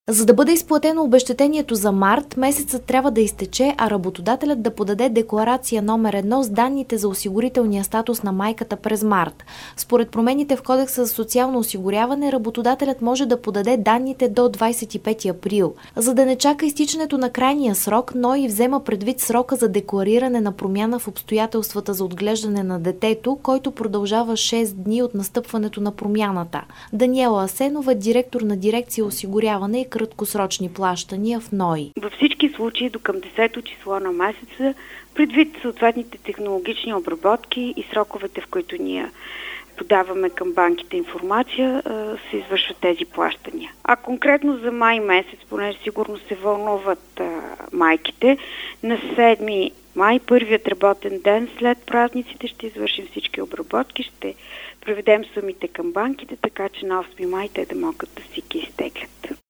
За да бъде изплатено обезщетението за март, месецът трябва да изтече, а работодателят да подаде декларация номер 1 с данните за осигурителния статус на майката през март. Според промените в Кодекса за социално осигуряване, работодателят може да подаде данните до 25 април. За да не чака изтичането на крайния срок, НОИ взема предвид срока за деклариране на промяна в обстоятелствата за отглеждане на детето, който продължава 6 дни от настъпването на промяната. Даниела Асенова, директор на дирекция осигуряване и краткосрочни плащания в НОИ. Във всички случаи до към 10-то число на месеца, предвид съответните технологични обработки и сроковете, в които ние подаваме към банките информация, се извършват тези плащания. А конкретно за май месец, понеже сигурно се вълнуват майките, на 7 май, първият работен ден след празниците, ще извършим всички обработки, ще преведем сумите към банките, така че на 8 май те да могат да си ги изтеглят.